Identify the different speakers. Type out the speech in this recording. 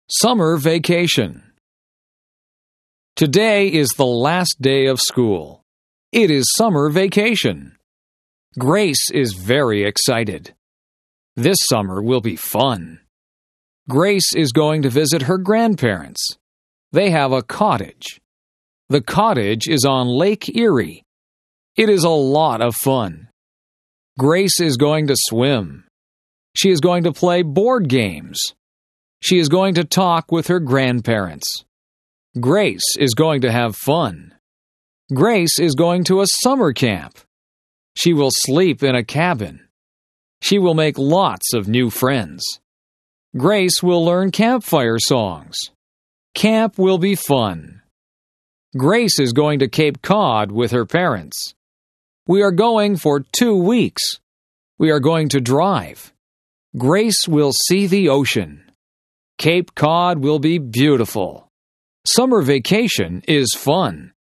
Speaker 1: Summer vacation. Today is the last day of school. It is summer vacation. Grace is very excited. This summer will be fun. Grace is going to visit her grandparents. They have a cottage. The cottage is on Lake Erie. It is a lot of fun. Grace is going to swim. She is going to play board games. She is going to talk with her grandparents. Grace is going to have fun. Grace is going to a summer camp. She will sleep in a cabin. She will make lots of new friends. Grace will learn campfire songs. Camp will be fun. Grace is going to Cape Cod with her parents. We are going for 2 weeks. We are going to drive. Grace will see the ocean. Cape Cod will be beautiful. Summer vacation is fun.